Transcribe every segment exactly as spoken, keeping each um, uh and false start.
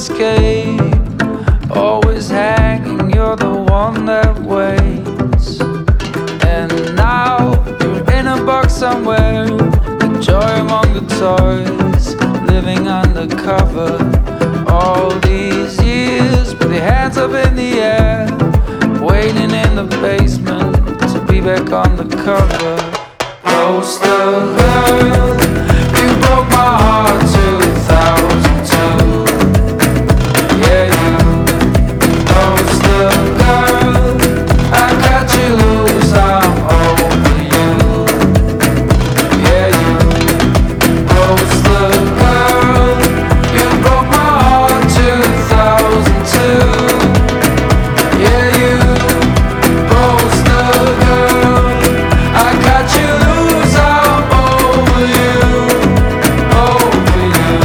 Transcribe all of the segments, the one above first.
escape. Always hanging, you're the one that waits. And now you're in a box somewhere, joy among the toys, living undercover. All these years with your hands up in the air, waiting in the basement to be back on the cover. Poster girl, you broke my heart two thousand two. Yeah, you. Poster girl, I got you loose, I'm over you. Yeah, you. Poster girl, you broke my heart two thousand two. Yeah, you. Poster girl, I got you loose, I'm over you, over you.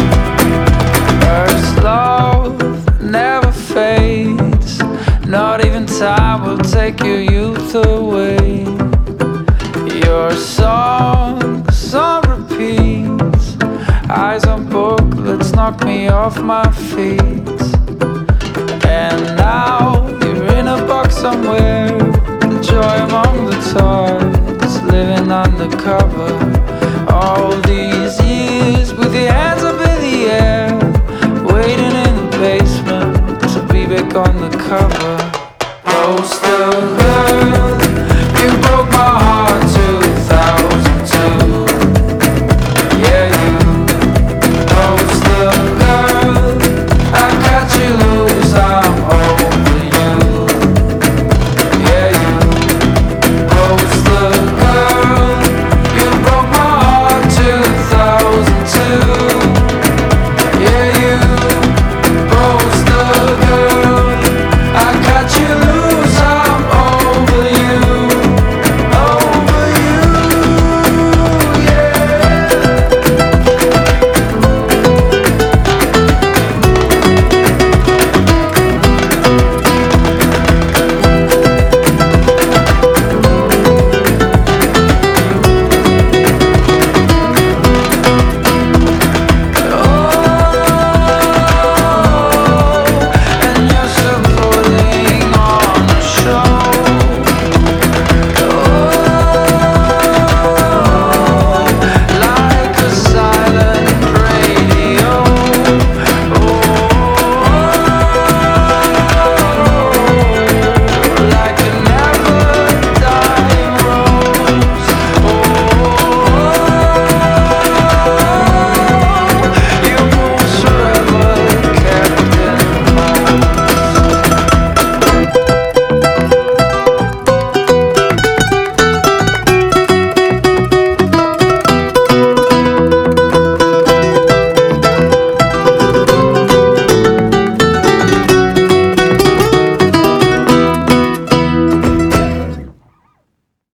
First love never fades, not even time will take your youth away. Your songs on repeat, eyes on booklets knock me off my feet. And now you're in a box somewhere, the joy among the toys, living undercover. All